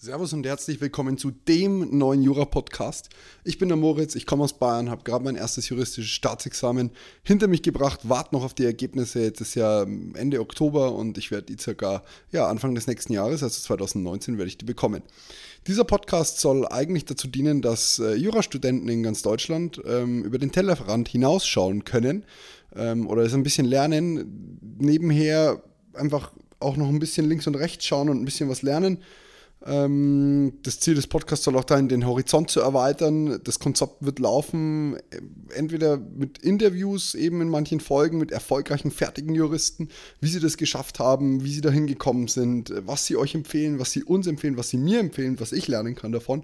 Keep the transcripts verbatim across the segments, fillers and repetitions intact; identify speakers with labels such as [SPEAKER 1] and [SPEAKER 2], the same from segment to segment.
[SPEAKER 1] Servus und herzlich willkommen zu dem neuen Jura-Podcast. Ich bin der Moritz, ich komme aus Bayern, habe gerade mein erstes juristisches Staatsexamen hinter mich gebracht, warte noch auf die Ergebnisse. Jetzt ist ja Ende Oktober und ich werde die circa ja, Anfang des nächsten Jahres, also zwanzig neunzehn, werde ich die bekommen. Dieser Podcast soll eigentlich dazu dienen, dass äh, Jurastudenten in ganz Deutschland ähm, über den Tellerrand hinausschauen können ähm, oder es ein bisschen lernen, nebenher einfach auch noch ein bisschen links und rechts schauen und ein bisschen was lernen. Das Ziel des Podcasts soll auch sein, den Horizont zu erweitern. Das Konzept wird laufen, entweder mit Interviews, eben in manchen Folgen, mit erfolgreichen, fertigen Juristen, wie sie das geschafft haben, wie sie dahin gekommen sind, was sie euch empfehlen, was sie uns empfehlen, was sie mir empfehlen, was ich lernen kann davon,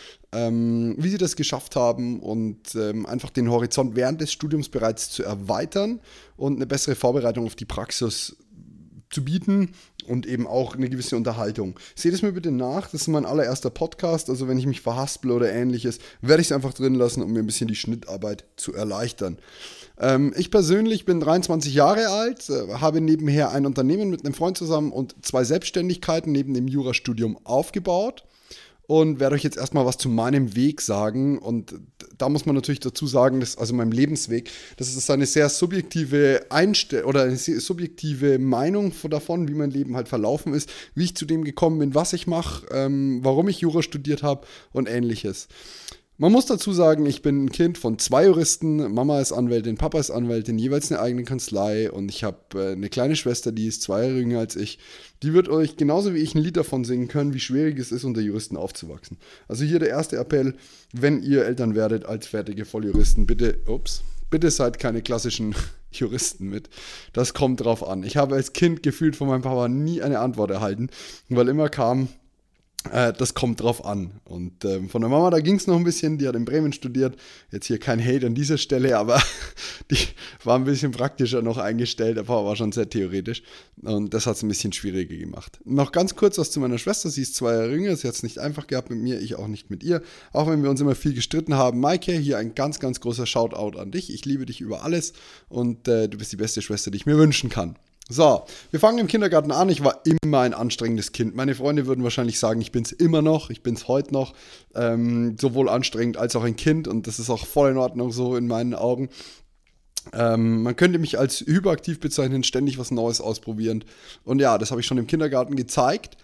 [SPEAKER 1] ähm, wie sie das geschafft haben und ähm, einfach den Horizont während des Studiums bereits zu erweitern und eine bessere Vorbereitung auf die Praxis zu bieten und eben auch eine gewisse Unterhaltung. Seht es mir bitte nach, das ist mein allererster Podcast, also wenn ich mich verhaspel oder ähnliches, werde ich es einfach drin lassen, um mir ein bisschen die Schnittarbeit zu erleichtern. Ähm, ich persönlich bin dreiundzwanzig Jahre alt, äh, habe nebenher ein Unternehmen mit einem Freund zusammen und zwei Selbstständigkeiten neben dem Jurastudium aufgebaut. Und werde euch jetzt erstmal was zu meinem Weg sagen. Und da muss man natürlich dazu sagen, dass, also meinem Lebensweg, das ist eine sehr subjektive Einstellung oder eine sehr subjektive Meinung davon, wie mein Leben halt verlaufen ist, wie ich zu dem gekommen bin, was ich mache, ähm, warum ich Jura studiert habe und ähnliches. Man muss dazu sagen, ich bin ein Kind von zwei Juristen, Mama ist Anwältin, Papa ist Anwältin, jeweils eine eigene Kanzlei und ich habe äh, eine kleine Schwester, die ist zwei Jahre jünger als ich. Die wird euch genauso wie ich ein Lied davon singen können, wie schwierig es ist, unter Juristen aufzuwachsen. Also hier der erste Appell, wenn ihr Eltern werdet als fertige Volljuristen, bitte, ups, bitte seid keine klassischen Juristen mit. Das kommt drauf an. Ich habe als Kind gefühlt von meinem Papa nie eine Antwort erhalten, weil immer kam, das kommt drauf an. Und ähm, von der Mama, da ging es noch ein bisschen, die hat in Bremen studiert. Jetzt hier kein Hate an dieser Stelle, aber die war ein bisschen praktischer noch eingestellt. Der Papa war schon sehr theoretisch und das hat es ein bisschen schwieriger gemacht. Noch ganz kurz was zu meiner Schwester. Sie ist zwei Jahre jünger, sie hat es nicht einfach gehabt mit mir, ich auch nicht mit ihr. Auch wenn wir uns immer viel gestritten haben. Maike, hier ein ganz, ganz großer Shoutout an dich. Ich liebe dich über alles und äh, du bist die beste Schwester, die ich mir wünschen kann. So, wir fangen im Kindergarten an. Ich war immer ein anstrengendes Kind. Meine Freunde würden wahrscheinlich sagen, ich bin es immer noch, ich bin es heute noch. Ähm, sowohl anstrengend als auch ein Kind und das ist auch voll in Ordnung so in meinen Augen. Ähm, man könnte mich als hyperaktiv bezeichnen, ständig was Neues ausprobierend. Und ja, das habe ich schon im Kindergarten gezeigt.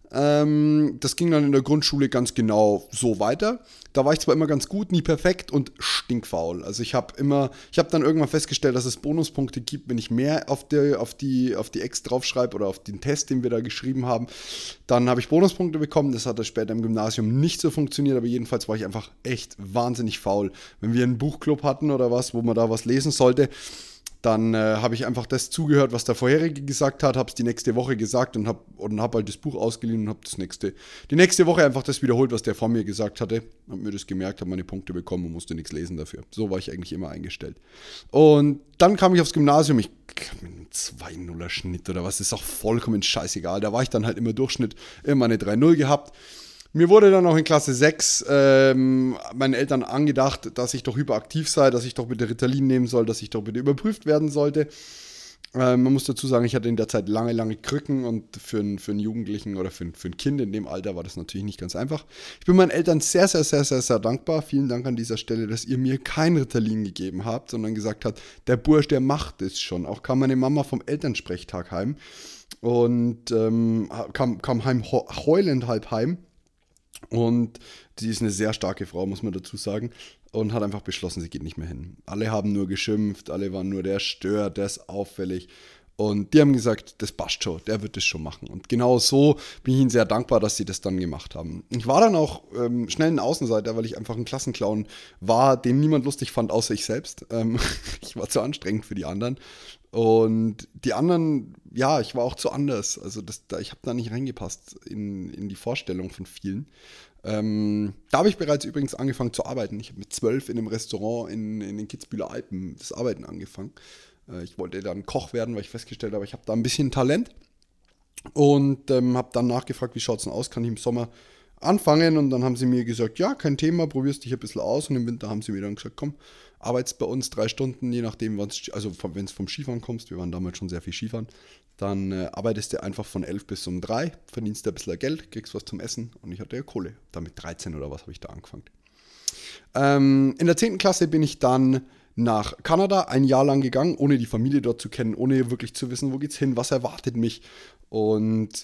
[SPEAKER 1] Ähm, das ging dann in der Grundschule ganz genau so weiter. Da war ich zwar immer ganz gut, nie perfekt und stinkfaul. Also ich habe immer, ich habe dann irgendwann festgestellt, dass es Bonuspunkte gibt, wenn ich mehr auf die, auf die, auf die Ex draufschreibe oder auf den Test, den wir da geschrieben haben. Dann habe ich Bonuspunkte bekommen. Das hat dann später im Gymnasium nicht so funktioniert, aber jedenfalls war ich einfach echt wahnsinnig faul. Wenn wir einen Buchclub hatten oder was, wo man da was lesen sollte, dann äh, habe ich einfach das zugehört, was der Vorherige gesagt hat, habe es die nächste Woche gesagt und habe und hab halt das Buch ausgeliehen und habe das nächste, die nächste Woche einfach das wiederholt, was der vor mir gesagt hatte. Habe mir das gemerkt, habe meine Punkte bekommen und musste nichts lesen dafür. So war ich eigentlich immer eingestellt. Und dann kam ich aufs Gymnasium, ich mit einem zwei Komma null Schnitt oder was, ist auch vollkommen scheißegal. Da war ich dann halt immer Durchschnitt, immer eine drei Komma null gehabt. Mir wurde dann auch in Klasse sechs ähm, meinen Eltern angedacht, dass ich doch hyperaktiv sei, dass ich doch bitte Ritalin nehmen soll, dass ich doch bitte überprüft werden sollte. Ähm, man muss dazu sagen, ich hatte in der Zeit lange, lange Krücken und für einen, für einen Jugendlichen oder für ein, für ein Kind in dem Alter war das natürlich nicht ganz einfach. Ich bin meinen Eltern sehr, sehr, sehr, sehr, sehr dankbar. Vielen Dank an dieser Stelle, dass ihr mir kein Ritalin gegeben habt, sondern gesagt habt, der Bursch, der macht es schon. Auch kam meine Mama vom Elternsprechtag heim und ähm, kam, kam heim, heulend halb heim. Und sie ist eine sehr starke Frau, muss man dazu sagen, und hat einfach beschlossen, sie geht nicht mehr hin. Alle haben nur geschimpft, alle waren nur, der stört, der ist auffällig. Und die haben gesagt, das passt schon, der wird das schon machen. Und genau so bin ich ihnen sehr dankbar, dass sie das dann gemacht haben. Ich war dann auch ähm, schnell ein Außenseiter, weil ich einfach ein Klassenclown war, den niemand lustig fand, außer ich selbst. Ähm, ich war zu anstrengend für die anderen. Und die anderen, ja, ich war auch zu anders. Also das, da, ich habe da nicht reingepasst in, in die Vorstellung von vielen. Ähm, da habe ich bereits übrigens angefangen zu arbeiten. Ich habe mit zwölf in einem Restaurant in, in den Kitzbüheler Alpen das Arbeiten angefangen. Äh, ich wollte dann Koch werden, weil ich festgestellt habe, ich habe da ein bisschen Talent. Und ähm, habe dann nachgefragt, wie schaut es denn aus, kann ich im Sommer anfangen? Und dann haben sie mir gesagt, ja, kein Thema, probierst dich ein bisschen aus. Und im Winter haben sie mir dann gesagt, komm, arbeitest bei uns drei Stunden, je nachdem, wann's, also wenn es vom Skifahren kommst, wir waren damals schon sehr viel Skifahren, dann äh, arbeitest du einfach von elf bis um drei, verdienst ein bisschen Geld, kriegst was zum Essen und ich hatte ja Kohle. Damit dreizehn oder was habe ich da angefangen. Ähm, in der zehnten Klasse bin ich dann nach Kanada ein Jahr lang gegangen, ohne die Familie dort zu kennen, ohne wirklich zu wissen, wo geht's hin, was erwartet mich. Und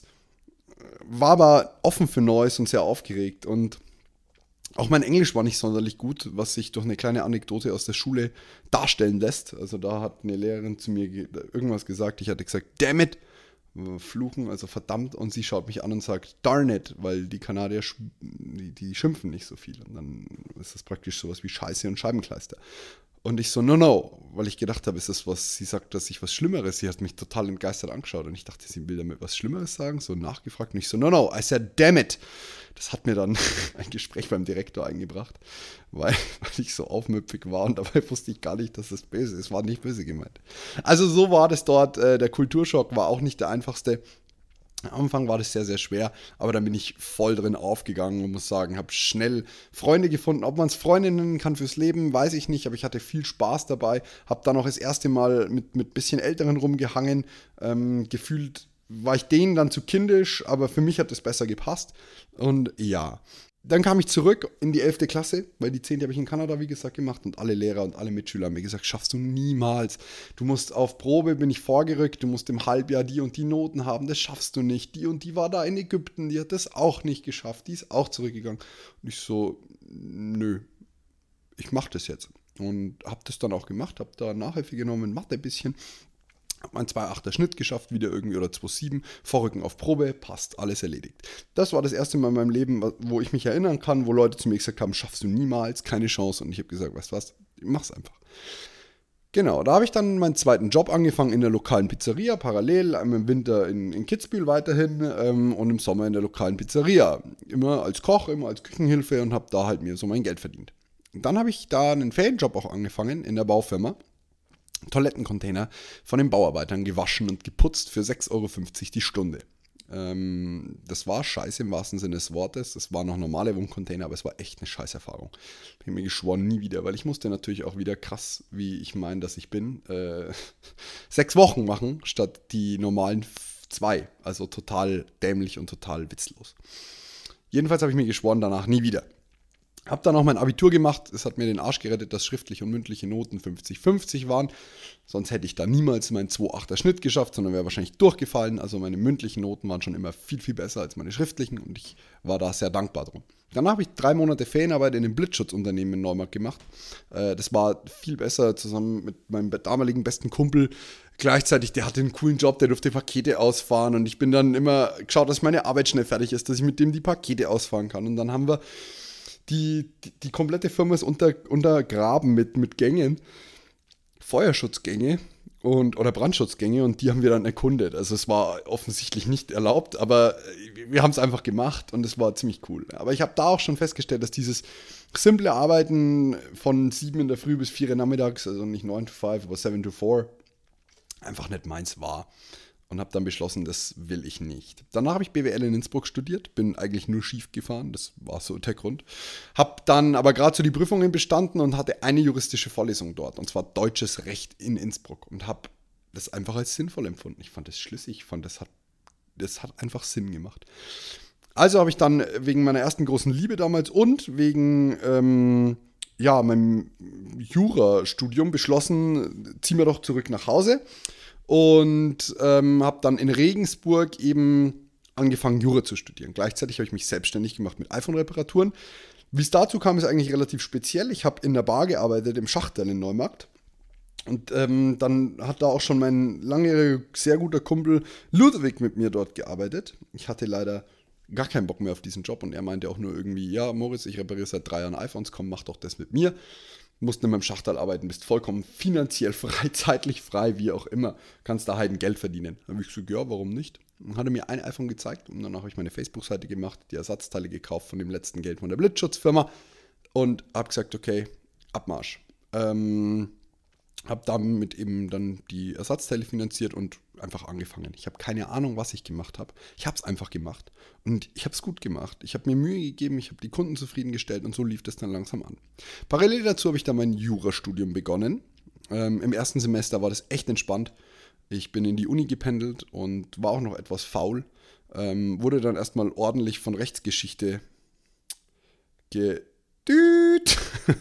[SPEAKER 1] war aber offen für Neues und sehr aufgeregt. Und auch mein Englisch war nicht sonderlich gut, was sich durch eine kleine Anekdote aus der Schule darstellen lässt. Also da hat eine Lehrerin zu mir ge- irgendwas gesagt. Ich hatte gesagt, damn it, fluchen, also verdammt. Und sie schaut mich an und sagt, darn it, weil die Kanadier, sch- die, die schimpfen nicht so viel. Und dann ist das praktisch sowas wie Scheiße und Scheibenkleister. Und ich so, no, no, weil ich gedacht habe, ist das was, sie sagt, dass ich was Schlimmeres, sie hat mich total entgeistert angeschaut und ich dachte, sie will damit was Schlimmeres sagen, so nachgefragt und ich so, no, no, I said, damn it. Das hat mir dann ein Gespräch beim Direktor eingebracht, weil, weil ich so aufmüpfig war und dabei wusste ich gar nicht, dass das böse ist, war nicht böse gemeint. Also so war das dort, äh, der Kulturschock war auch nicht der einfachste. Am Anfang war das sehr, sehr schwer, aber dann bin ich voll drin aufgegangen und muss sagen, habe schnell Freunde gefunden. Ob man es Freundinnen nennen kann fürs Leben, weiß ich nicht, aber ich hatte viel Spaß dabei. Habe dann auch das erste Mal mit ein bisschen Älteren rumgehangen. Ähm, gefühlt war ich denen dann zu kindisch, aber für mich hat es besser gepasst. Und ja, dann kam ich zurück in die elfte Klasse, weil die zehnte habe ich in Kanada, wie gesagt, gemacht und alle Lehrer und alle Mitschüler haben mir gesagt, schaffst du niemals. Du musst auf Probe, bin ich vorgerückt, du musst im Halbjahr die und die Noten haben, das schaffst du nicht. Die und die war da in Ägypten, die hat das auch nicht geschafft, die ist auch zurückgegangen. Und ich so, nö, ich mach das jetzt. Und habe das dann auch gemacht, habe da Nachhilfe genommen, Mathe ein bisschen. Hab meinen zwei Komma achter Schnitt geschafft, wieder irgendwie, oder zwei Komma sieben, Vorrücken auf Probe, passt, alles erledigt. Das war das erste Mal in meinem Leben, wo ich mich erinnern kann, wo Leute zu mir gesagt haben, schaffst du niemals, keine Chance. Und ich habe gesagt, weißt du was, mach's einfach. Genau, da habe ich dann meinen zweiten Job angefangen in der lokalen Pizzeria, parallel, im Winter in, in Kitzbühel weiterhin ähm, und im Sommer in der lokalen Pizzeria. Immer als Koch, immer als Küchenhilfe und habe da halt mir so mein Geld verdient. Und dann habe ich da einen Ferienjob auch angefangen in der Baufirma. Toilettencontainer von den Bauarbeitern gewaschen und geputzt für sechs Euro fünfzig die Stunde. Ähm, das war scheiße im wahrsten Sinne des Wortes. Das waren noch normale Wohncontainer, aber es war echt eine Scheißerfahrung. Ich habe mir geschworen, nie wieder, weil ich musste natürlich auch wieder krass, wie ich meine, dass ich bin, äh, sechs Wochen machen, statt die normalen zwei. Also total dämlich und total witzlos. Jedenfalls habe ich mir geschworen, danach nie wieder. Hab dann auch mein Abitur gemacht. Es hat mir den Arsch gerettet, dass schriftliche und mündliche Noten fünfzig fünfzig waren. Sonst hätte ich da niemals meinen zwei Komma achter Schnitt geschafft, sondern wäre wahrscheinlich durchgefallen. Also meine mündlichen Noten waren schon immer viel, viel besser als meine schriftlichen und ich war da sehr dankbar drum. Danach habe ich drei Monate Ferienarbeit in einem Blitzschutzunternehmen in Neumarkt gemacht. Das war viel besser, zusammen mit meinem damaligen besten Kumpel. Gleichzeitig, der hatte einen coolen Job, der durfte Pakete ausfahren und ich bin dann immer geschaut, dass meine Arbeit schnell fertig ist, dass ich mit dem die Pakete ausfahren kann. Und dann haben wir Die, die, die komplette Firma ist unter, untergraben mit, mit Gängen, Feuerschutzgänge und, oder Brandschutzgänge und die haben wir dann erkundet. Also es war offensichtlich nicht erlaubt, aber wir haben es einfach gemacht und es war ziemlich cool. Aber ich habe da auch schon festgestellt, dass dieses simple Arbeiten von sieben in der Früh bis vier Uhr nachmittags, also nicht neun to five, aber seven to four, einfach nicht meins war. Und habe dann beschlossen, das will ich nicht. Danach habe ich B W L in Innsbruck studiert, bin eigentlich nur schief gefahren, das war so der Grund. Habe dann aber gerade so die Prüfungen bestanden und hatte eine juristische Vorlesung dort, und zwar Deutsches Recht in Innsbruck. Und habe das einfach als sinnvoll empfunden. Ich fand das schlüssig, ich fand, das hat, das hat einfach Sinn gemacht. Also habe ich dann wegen meiner ersten großen Liebe damals und wegen ähm, ja, meinem Jurastudium beschlossen, ziehen wir doch zurück nach Hause. Und ähm, habe dann in Regensburg eben angefangen, Jura zu studieren. Gleichzeitig habe ich mich selbstständig gemacht mit iPhone-Reparaturen. Wie es dazu kam, ist eigentlich relativ speziell. Ich habe in der Bar gearbeitet, im Schachterl in Neumarkt. Und ähm, dann hat da auch schon mein langjähriger, sehr guter Kumpel Ludwig mit mir dort gearbeitet. Ich hatte leider gar keinen Bock mehr auf diesen Job und er meinte auch nur irgendwie, ja, Moritz, ich repariere seit drei Jahren iPhones, komm, mach doch das mit mir. Musst in meinem Schachterl arbeiten, bist vollkommen finanziell frei, zeitlich frei, wie auch immer. Kannst da halt Geld verdienen. Dann habe ich gesagt, ja, warum nicht? Dann hat er mir ein iPhone gezeigt und danach habe ich meine Facebook-Seite gemacht, die Ersatzteile gekauft von dem letzten Geld von der Blitzschutzfirma und habe gesagt, okay, Abmarsch. Ähm, habe damit eben dann die Ersatzteile finanziert und habe einfach angefangen. Ich habe keine Ahnung, was ich gemacht habe. Ich habe es einfach gemacht und ich habe es gut gemacht. Ich habe mir Mühe gegeben, ich habe die Kunden zufriedengestellt und so lief das dann langsam an. Parallel dazu habe ich dann mein Jurastudium begonnen. Ähm, Im ersten Semester war das echt entspannt. Ich bin in die Uni gependelt und war auch noch etwas faul. Ähm, wurde dann erstmal ordentlich von Rechtsgeschichte gedüht.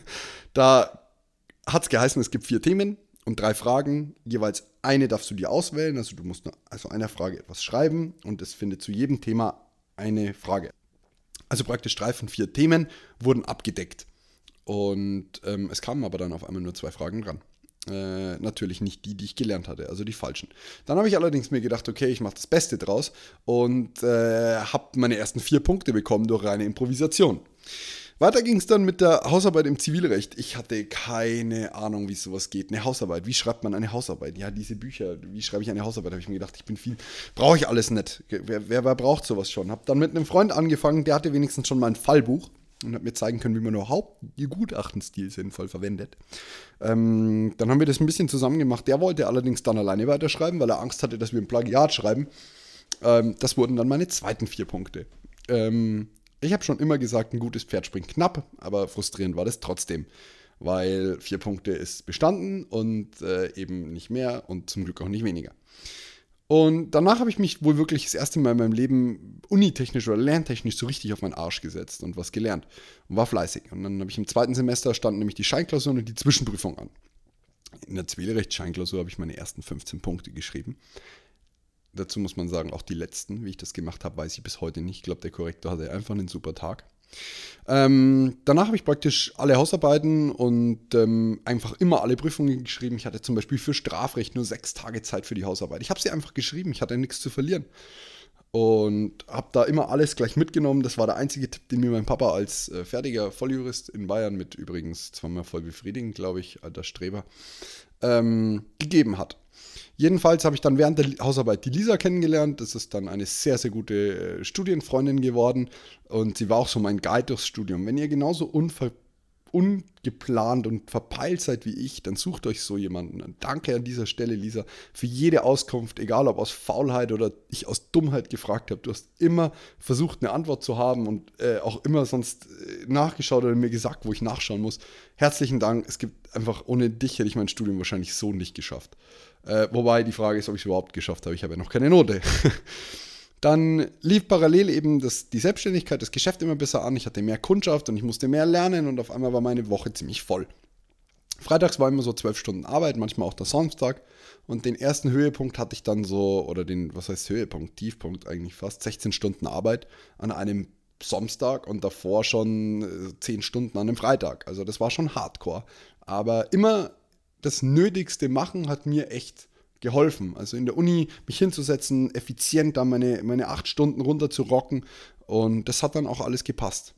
[SPEAKER 1] Da hat es geheißen, es gibt vier Themen und drei Fragen. Jeweils eine darfst du dir auswählen. Also du musst also einer Frage etwas schreiben und es findet zu jedem Thema eine Frage. Also praktisch drei von vier Themen wurden abgedeckt. Und ähm, es kamen aber dann auf einmal nur zwei Fragen dran. Äh, natürlich nicht die, die ich gelernt hatte, also die falschen. Dann habe ich allerdings mir gedacht, okay, ich mache das Beste draus und äh, habe meine ersten vier Punkte bekommen durch reine Improvisation. Weiter ging es dann mit der Hausarbeit im Zivilrecht. Ich hatte keine Ahnung, wie sowas geht. Eine Hausarbeit, wie schreibt man eine Hausarbeit? Ja, diese Bücher, wie schreibe ich eine Hausarbeit? Habe ich mir gedacht, ich bin viel, brauche ich alles nicht. Wer, wer, wer braucht sowas schon? Habe dann mit einem Freund angefangen, der hatte wenigstens schon mal ein Fallbuch und hat mir zeigen können, wie man überhaupt ihr Gutachtenstil sinnvoll verwendet. Ähm, dann haben wir das ein bisschen zusammen gemacht. Der wollte allerdings dann alleine weiterschreiben, weil er Angst hatte, dass wir ein Plagiat schreiben. Ähm, das wurden dann meine zweiten vier Punkte. Ähm, ich habe schon immer gesagt, ein gutes Pferd springt knapp, aber frustrierend war das trotzdem, weil vier Punkte ist bestanden und äh, eben nicht mehr und zum Glück auch nicht weniger. Und danach habe ich mich wohl wirklich das erste Mal in meinem Leben unitechnisch oder lerntechnisch so richtig auf meinen Arsch gesetzt und was gelernt und war fleißig. Und dann habe ich im zweiten Semester standen nämlich die Scheinklausur und die Zwischenprüfung an. In der Zivilrechts-Scheinklausur habe ich meine ersten fünfzehn Punkte geschrieben. Dazu muss man sagen, auch die letzten, wie ich das gemacht habe, weiß ich bis heute nicht. Ich glaube, der Korrektor hatte einfach einen super Tag. Ähm, danach habe ich praktisch alle Hausarbeiten und ähm, einfach immer alle Prüfungen geschrieben. Ich hatte zum Beispiel für Strafrecht nur sechs Tage Zeit für die Hausarbeit. Ich habe sie einfach geschrieben, ich hatte nichts zu verlieren. Und habe da immer alles gleich mitgenommen. Das war der einzige Tipp, den mir mein Papa als äh, fertiger Volljurist in Bayern mit übrigens zweimal voll befriedigend, glaube ich, alter Streber, ähm, gegeben hat. Jedenfalls habe ich dann während der Hausarbeit die Lisa kennengelernt. Das ist dann eine sehr, sehr gute äh, Studienfreundin geworden. Und sie war auch so mein Guide durchs Studium. Wenn ihr genauso unver- ungeplant und verpeilt seid wie ich, dann sucht euch so jemanden. Und danke an dieser Stelle, Lisa, für jede Auskunft, egal ob aus Faulheit oder ich aus Dummheit gefragt habe. Du hast immer versucht, eine Antwort zu haben und äh, auch immer sonst äh, nachgeschaut oder mir gesagt, wo ich nachschauen muss. Herzlichen Dank. Es gibt einfach, ohne dich hätte ich mein Studium wahrscheinlich so nicht geschafft. Äh, wobei die Frage ist, ob ich es überhaupt geschafft habe. Ich habe ja noch keine Note. Dann lief parallel eben das, die Selbstständigkeit, das Geschäft immer besser an. Ich hatte mehr Kundschaft und ich musste mehr lernen und auf einmal war meine Woche ziemlich voll. Freitags war immer so zwölf Stunden Arbeit, manchmal auch der Samstag. Und den ersten Höhepunkt hatte ich dann so, oder den, was heißt Höhepunkt, Tiefpunkt eigentlich fast, sechzehn Stunden Arbeit an einem Samstag und davor schon zehn Stunden an einem Freitag. Also das war schon Hardcore. Aber immer das Nötigste machen hat mir echt geholfen. Also in der Uni mich hinzusetzen, effizient da meine, meine acht Stunden runter zu rocken und das hat dann auch alles gepasst.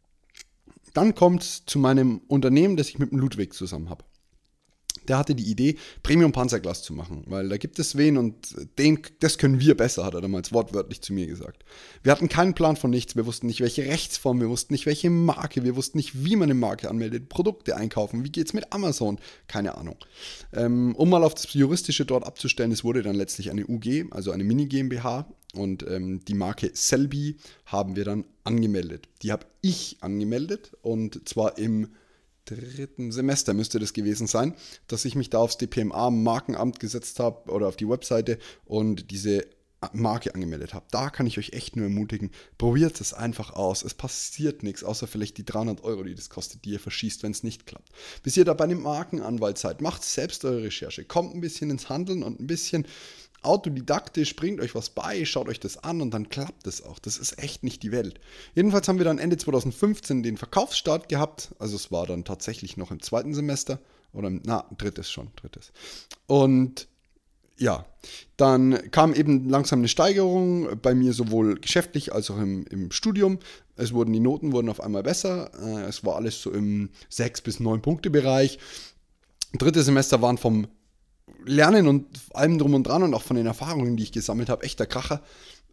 [SPEAKER 1] Dann kommt es zu meinem Unternehmen, das ich mit dem Ludwig zusammen habe. Der hatte die Idee, Premium-Panzerglas zu machen, weil da gibt es wen und den, das können wir besser, hat er damals wortwörtlich zu mir gesagt. Wir hatten keinen Plan von nichts, wir wussten nicht, welche Rechtsform, wir wussten nicht, welche Marke, wir wussten nicht, wie man eine Marke anmeldet, Produkte einkaufen, wie geht's mit Amazon, keine Ahnung. Ähm, um mal auf das Juristische dort abzustellen, es wurde dann letztlich eine U G, also eine Mini-GmbH und ähm, die Marke Selby haben wir dann angemeldet. Die habe ich angemeldet und zwar im dritten Semester müsste das gewesen sein, dass ich mich da aufs D P M A-Markenamt gesetzt habe oder auf die Webseite und diese Marke angemeldet habe. Da kann ich euch echt nur ermutigen, probiert es einfach aus. Es passiert nichts, außer vielleicht die dreihundert Euro, die das kostet, die ihr verschießt, wenn es nicht klappt. Bis ihr da bei einem Markenanwalt seid, macht selbst eure Recherche, kommt ein bisschen ins Handeln und ein bisschen autodidaktisch, bringt euch was bei, schaut euch das an und dann klappt es auch. Das ist echt nicht die Welt. Jedenfalls haben wir dann Ende zwanzig fünfzehn den Verkaufsstart gehabt. Also es war dann tatsächlich noch im zweiten Semester oder im, na, drittes schon, drittes. Und ja, dann kam eben langsam eine Steigerung bei mir sowohl geschäftlich als auch im, im Studium. Es wurden, die Noten wurden auf einmal besser. Es war alles so im sechs bis neun Punkte Bereich. Dritte Semester waren vom Lernen und allem drum und dran und auch von den Erfahrungen, die ich gesammelt habe, echter Kracher.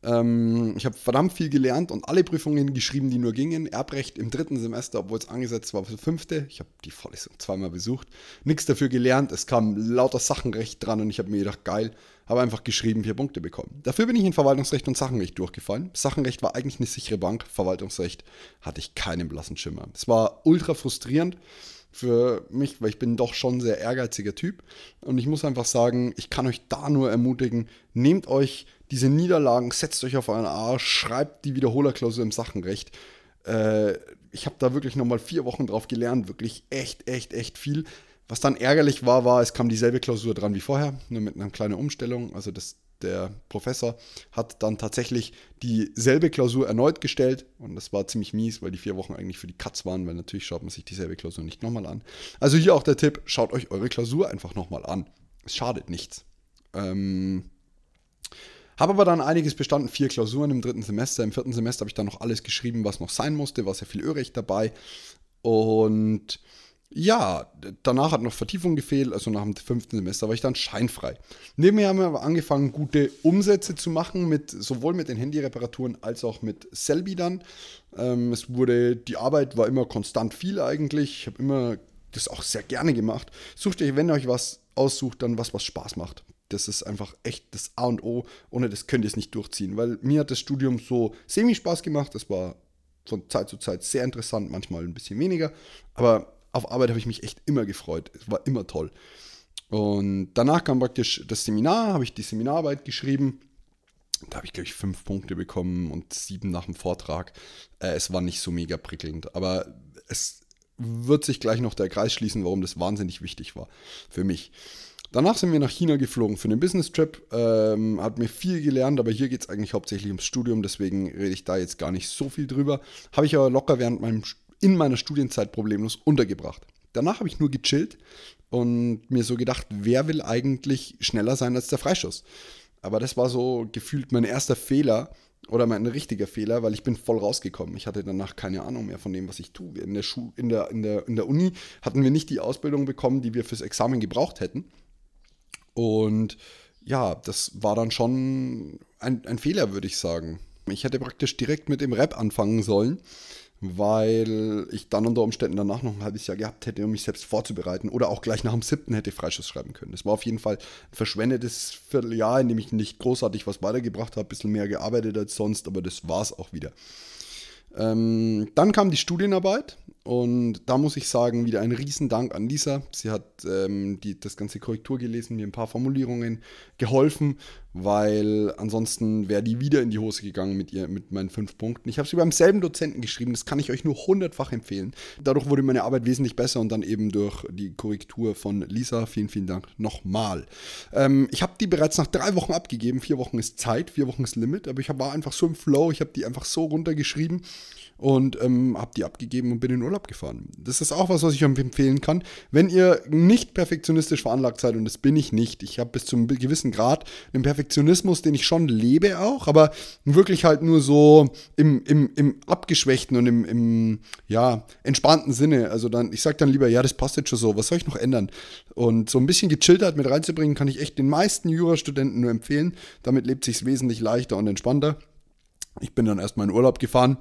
[SPEAKER 1] Ähm, ich habe verdammt viel gelernt und alle Prüfungen geschrieben, die nur gingen. Erbrecht im dritten Semester, obwohl es angesetzt war für das fünfte. Ich habe die Vorlesung zweimal besucht. Nichts dafür gelernt. Es kam lauter Sachenrecht dran und ich habe mir gedacht, geil, habe einfach geschrieben, vier Punkte bekommen. Dafür bin ich in Verwaltungsrecht und Sachenrecht durchgefallen. Sachenrecht war eigentlich eine sichere Bank. Verwaltungsrecht hatte ich keinen blassen Schimmer. Es war ultra frustrierend für mich, weil ich bin doch schon ein sehr ehrgeiziger Typ. Und ich muss einfach sagen, ich kann euch da nur ermutigen, nehmt euch diese Niederlagen, setzt euch auf euren Arsch, schreibt die Wiederholerklausur im Sachenrecht. Äh, ich habe da wirklich nochmal vier Wochen drauf gelernt, wirklich echt, echt, echt viel. Was dann ärgerlich war, war, es kam dieselbe Klausur dran wie vorher, nur mit einer kleinen Umstellung. Also das, der Professor hat dann tatsächlich dieselbe Klausur erneut gestellt und das war ziemlich mies, weil die vier Wochen eigentlich für die Katz waren, weil natürlich schaut man sich dieselbe Klausur nicht nochmal an. Also hier auch der Tipp, schaut euch eure Klausur einfach nochmal an. Es schadet nichts. Ähm... Habe aber dann einiges bestanden, vier Klausuren im dritten Semester. Im vierten Semester habe ich dann noch alles geschrieben, was noch sein musste, war sehr viel Örecht dabei. Und ja, danach hat noch Vertiefung gefehlt, also nach dem fünften Semester war ich dann scheinfrei. Nebenher haben wir aber angefangen, gute Umsätze zu machen, mit, sowohl mit den Handyreparaturen als auch mit Selby dann. Ähm, es wurde, die Arbeit war immer konstant viel eigentlich. Ich habe immer das auch sehr gerne gemacht. Sucht euch, wenn ihr euch was aussucht, dann was, was Spaß macht. Das ist einfach echt das A und O. Ohne das könnt ihr es nicht durchziehen. Weil mir hat das Studium so semi-Spaß gemacht. Es war von Zeit zu Zeit sehr interessant, manchmal ein bisschen weniger. Aber auf Arbeit habe ich mich echt immer gefreut. Es war immer toll. Und danach kam praktisch das Seminar, habe ich die Seminararbeit geschrieben. Da habe ich, glaube ich, fünf Punkte bekommen und sieben nach dem Vortrag. Äh, es war nicht so mega prickelnd. Aber es wird sich gleich noch der Kreis schließen, warum das wahnsinnig wichtig war für mich. Danach sind wir nach China geflogen für einen Business-Trip. Ähm, hat mir viel gelernt, aber hier geht es eigentlich hauptsächlich ums Studium, deswegen rede ich da jetzt gar nicht so viel drüber. Habe ich aber locker während meinem, in meiner Studienzeit problemlos untergebracht. Danach habe ich nur gechillt und mir so gedacht, wer will eigentlich schneller sein als der Freischuss? Aber das war so gefühlt mein erster Fehler oder mein richtiger Fehler, weil ich bin voll rausgekommen. Ich hatte danach keine Ahnung mehr von dem, was ich tue. In der, Schu- in der, in der, in der Uni hatten wir nicht die Ausbildung bekommen, die wir fürs Examen gebraucht hätten. Und ja, das war dann schon ein, ein Fehler, würde ich sagen. Ich hätte praktisch direkt mit dem Rap anfangen sollen, weil ich dann unter Umständen danach noch ein halbes Jahr gehabt hätte, um mich selbst vorzubereiten. Oder auch gleich nach dem siebten hätte Freischuss schreiben können. Das war auf jeden Fall ein verschwendetes Vierteljahr, in dem ich nicht großartig was weitergebracht habe, ein bisschen mehr gearbeitet als sonst, aber das war es auch wieder. Ähm, dann kam die Studienarbeit und da muss ich sagen, wieder ein Riesendank an Lisa. Sie hat ähm, die, das ganze Korrektur gelesen, mir ein paar Formulierungen geholfen, weil ansonsten wäre die wieder in die Hose gegangen mit ihr, mit meinen fünf Punkten. Ich habe sie beim selben Dozenten geschrieben, das kann ich euch nur hundertfach empfehlen. Dadurch wurde meine Arbeit wesentlich besser und dann eben durch die Korrektur von Lisa. Vielen, vielen Dank nochmal. Ähm, ich habe die bereits nach drei Wochen abgegeben. Vier Wochen ist Zeit, vier Wochen ist Limit, aber ich war einfach so im Flow, ich habe die einfach so runtergeschrieben und ähm, habe die abgegeben und bin in Urlaub gefahren. Das ist auch was, was ich euch empfehlen kann. Wenn ihr nicht perfektionistisch veranlagt seid, und das bin ich nicht, ich habe bis zu einem gewissen Grad einen Perfektionismus, den ich schon lebe auch, aber wirklich halt nur so im, im, im abgeschwächten und im, im ja, entspannten Sinne. Also dann, ich sage dann lieber, ja, das passt jetzt schon so, was soll ich noch ändern? Und so ein bisschen Gechilltheit mit reinzubringen, kann ich echt den meisten Jurastudenten nur empfehlen. Damit lebt sich's wesentlich leichter und entspannter. Ich bin dann erstmal in Urlaub gefahren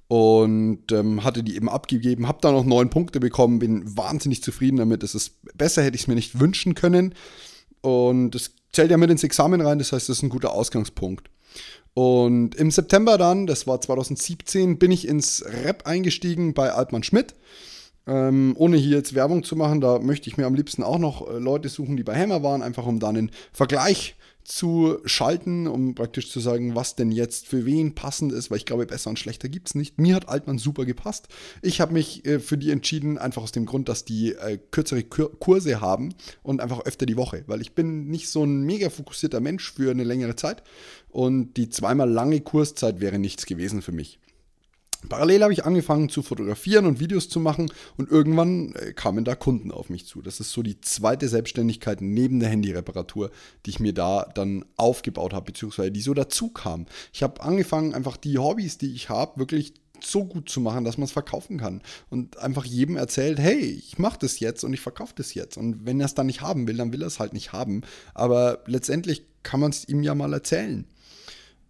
[SPEAKER 1] und ähm, hatte die eben abgegeben, habe dann noch neun Punkte bekommen, bin wahnsinnig zufrieden damit. Das ist besser, hätte ich es mir nicht wünschen können. Und das zählt ja mit ins Examen rein, das heißt, das ist ein guter Ausgangspunkt. Und im September dann, das war zwanzig siebzehn, bin ich ins Rap eingestiegen bei Altmann Schmidt. Ähm, ohne hier jetzt Werbung zu machen, da möchte ich mir am liebsten auch noch äh, Leute suchen, die bei Hammer waren, einfach um dann einen Vergleich zu schalten, um praktisch zu sagen, was denn jetzt für wen passend ist, weil ich glaube, besser und schlechter gibt es nicht. Mir hat Altmann super gepasst. Ich habe mich äh, für die entschieden, einfach aus dem Grund, dass die äh, kürzere Kur- Kurse haben und einfach öfter die Woche, weil ich bin nicht so ein mega fokussierter Mensch für eine längere Zeit und die zweimal lange Kurszeit wäre nichts gewesen für mich. Parallel habe ich angefangen zu fotografieren und Videos zu machen und irgendwann äh, kamen da Kunden auf mich zu. Das ist so die zweite Selbstständigkeit neben der Handyreparatur, die ich mir da dann aufgebaut habe, beziehungsweise die so dazu kam. Ich habe angefangen, einfach die Hobbys, die ich habe, wirklich so gut zu machen, dass man es verkaufen kann. Und einfach jedem erzählt, hey, ich mache das jetzt und ich verkaufe das jetzt. Und wenn er es dann nicht haben will, dann will er es halt nicht haben. Aber letztendlich kann man es ihm ja mal erzählen.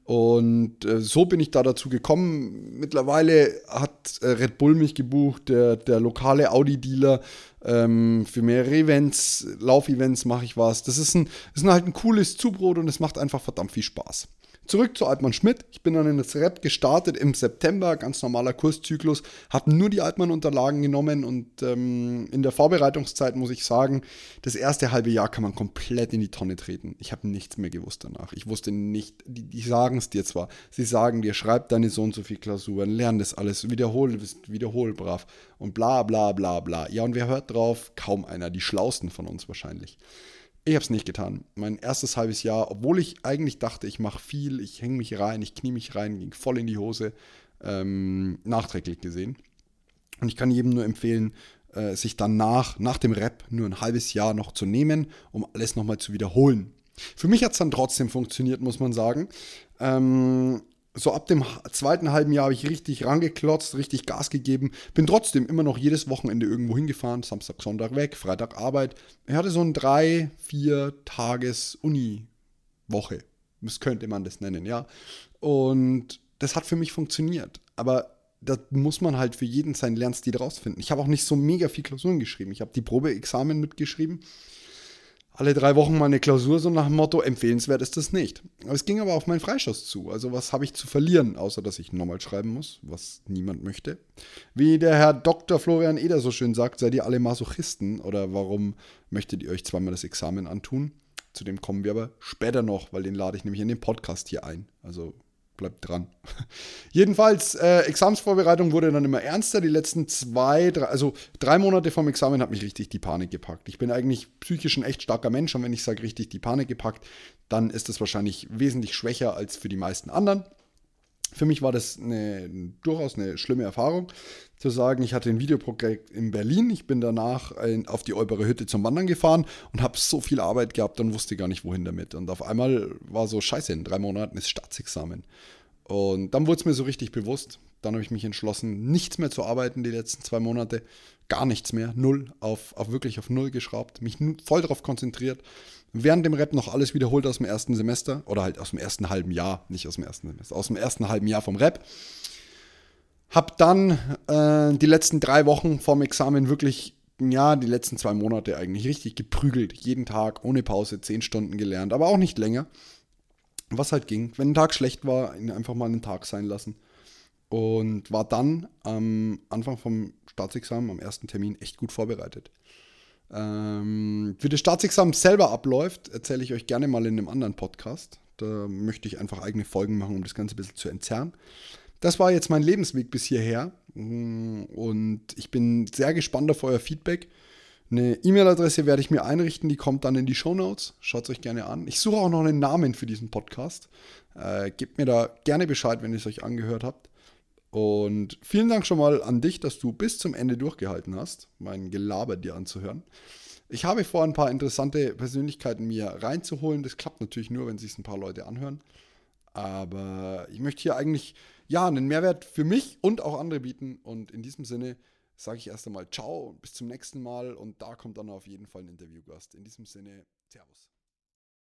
[SPEAKER 1] Und äh, so bin ich da dazu gekommen. Mittlerweile hat äh, Red Bull mich gebucht, der, der lokale Audi-Dealer. Ähm, für mehrere Events, Laufevents mache ich was. Das ist, ein, das ist halt ein cooles Zubrot und es macht einfach verdammt viel Spaß. Zurück zu Altmann Schmidt. Ich bin dann in das Rep gestartet im September, ganz normaler Kurszyklus, habe nur die Altmann-Unterlagen genommen und ähm, in der Vorbereitungszeit muss ich sagen, das erste halbe Jahr kann man komplett in die Tonne treten. Ich habe nichts mehr gewusst danach. Ich wusste nicht, die, die sagen es dir zwar, sie sagen dir, schreib deine so und so viel Klausuren, lern das alles, wiederhol, wiederhol brav und bla bla bla bla. Ja, und wer hört drauf? Kaum einer, die Schlausten von uns wahrscheinlich. Ich habe es nicht getan. Mein erstes halbes Jahr, obwohl ich eigentlich dachte, ich mache viel, ich hänge mich rein, ich knie mich rein, ging voll in die Hose, ähm, nachträglich gesehen. Und ich kann jedem nur empfehlen, äh, sich danach, nach dem Rep, nur ein halbes Jahr noch zu nehmen, um alles nochmal zu wiederholen. Für mich hat es dann trotzdem funktioniert, muss man sagen. Ähm, So ab dem zweiten halben Jahr habe ich richtig rangeklotzt, richtig Gas gegeben. Bin trotzdem immer noch jedes Wochenende irgendwo hingefahren. Samstag, Sonntag weg, Freitag Arbeit. Ich hatte so ein drei, vier Tages Uni-Woche. Das könnte man das nennen, ja. Und das hat für mich funktioniert. Aber da muss man halt für jeden seinen Lernstil rausfinden. Ich habe auch nicht so mega viel Klausuren geschrieben. Ich habe die Probeexamen mitgeschrieben. Alle drei Wochen mal eine Klausur, so nach dem Motto, empfehlenswert ist das nicht. Aber es ging aber auf meinen Freischuss zu. Also was habe ich zu verlieren, außer dass ich nochmal schreiben muss, was niemand möchte. Wie der Herr Doktor Florian Eder so schön sagt, seid ihr alle Masochisten oder warum möchtet ihr euch zweimal das Examen antun? Zu dem kommen wir aber später noch, weil den lade ich nämlich in den Podcast hier ein. Also bleibt dran. Jedenfalls, äh, Examensvorbereitung wurde dann immer ernster. Die letzten zwei, drei, also drei Monate vom Examen hat mich richtig die Panik gepackt. Ich bin eigentlich psychisch ein echt starker Mensch und wenn ich sage richtig die Panik gepackt, dann ist das wahrscheinlich wesentlich schwächer als für die meisten anderen. Für mich war das eine, durchaus eine schlimme Erfahrung, zu sagen, ich hatte ein Videoprojekt in Berlin, ich bin danach auf die Eubere Hütte zum Wandern gefahren und habe so viel Arbeit gehabt und wusste gar nicht, wohin damit. Und auf einmal war so, scheiße, in drei Monaten ist Staatsexamen. Und dann wurde es mir so richtig bewusst. Dann habe ich mich entschlossen, nichts mehr zu arbeiten die letzten zwei Monate. Gar nichts mehr, null, auf, auf wirklich auf null geschraubt, mich voll darauf konzentriert. Während dem Rap noch alles wiederholt aus dem ersten Semester oder halt aus dem ersten halben Jahr, nicht aus dem ersten Semester, aus dem ersten halben Jahr vom Rap. Hab dann äh, die letzten drei Wochen vorm Examen wirklich, ja, die letzten zwei Monate eigentlich richtig geprügelt. Jeden Tag, ohne Pause, zehn Stunden gelernt, aber auch nicht länger. Was halt ging. Wenn ein Tag schlecht war, ihn einfach mal einen Tag sein lassen. Und war dann am Anfang vom Staatsexamen, am ersten Termin, echt gut vorbereitet. Ähm, wie das Staatsexamen selber abläuft, erzähle ich euch gerne mal in einem anderen Podcast. Da möchte ich einfach eigene Folgen machen, um das Ganze ein bisschen zu entzerren. Das war jetzt mein Lebensweg bis hierher und ich bin sehr gespannt auf euer Feedback. Eine E-Mail-Adresse werde ich mir einrichten, die kommt dann in die Shownotes. Schaut es euch gerne an. Ich suche auch noch einen Namen für diesen Podcast. Äh, gebt mir da gerne Bescheid, wenn ihr es euch angehört habt. Und vielen Dank schon mal an dich, dass du bis zum Ende durchgehalten hast, mein Gelaber dir anzuhören. Ich habe vor, ein paar interessante Persönlichkeiten mir reinzuholen. Das klappt natürlich nur, wenn sich ein paar Leute anhören. Aber ich möchte hier eigentlich ja einen Mehrwert für mich und auch andere bieten. Und in diesem Sinne sage ich erst einmal ciao und bis zum nächsten Mal. Und da kommt dann auf jeden Fall ein Interviewgast. In diesem Sinne, Servus.